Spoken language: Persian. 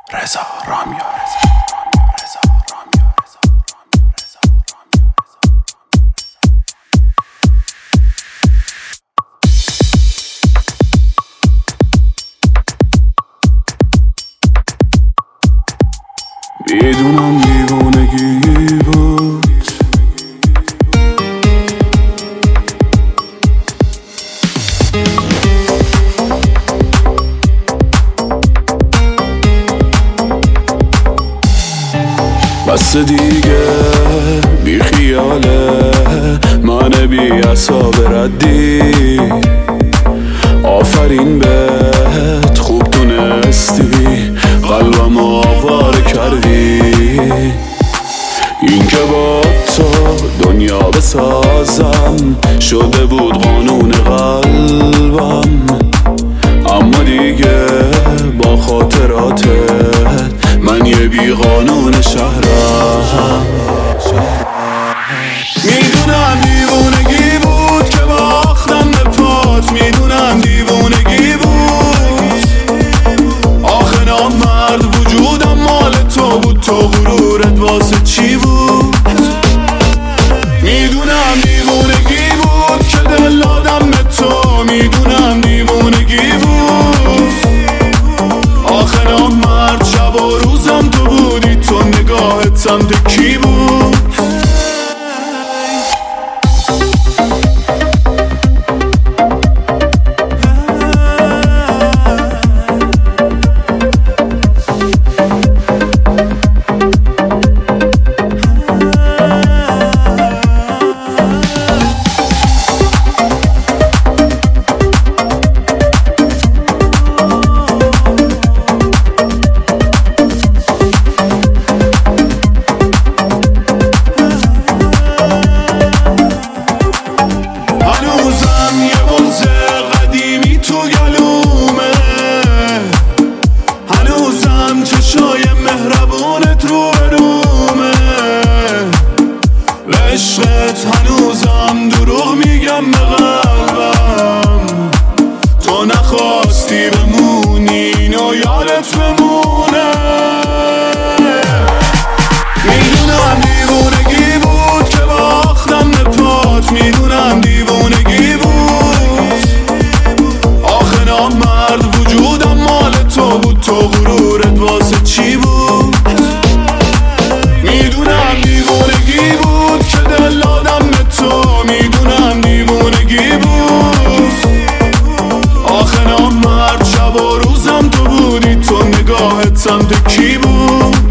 رضا رامیا. میدونم دیوونگی بود، بس دیگه بی خیاله من بی عصاب ردی. آفرین بهت خوب تونستی قلبم آواره کردی. این که با تو دنیا بسازم شده بود قانون قلبم، اما دیگه با خاطراتت من یه بی قانون شهرم. میدونم دیوونگی بود که باختم به پات، میدونم دیوونگی بود. آخه نامرد وجودم مال تو بود، تو غرورت واسه چی بود؟ میدونم دیوونگی بود که دل دادم به تو، میدونم دیوونگی بود. آخه نامرد شب و روزم تو بودی، تو نگاهت سمت کی بود؟ چشای مهربونت رو رومه، عشقت هنوزم دروغ میگم به قلبم. تو نخواستی بمونی اینو یادت بمونه. میدونم دیوونگی بود که باختم به پات، میدونم دیوونگی بود. آخه نامرد وجودم مال تو بود، تو غرورت واسه چی بود؟ میدونم دیوونگی بود که دل دادم به تو، میدونم دیوونگی بود. آخه نامرد شب و روزم تو بودی، تو نگاهت سمت کی بود؟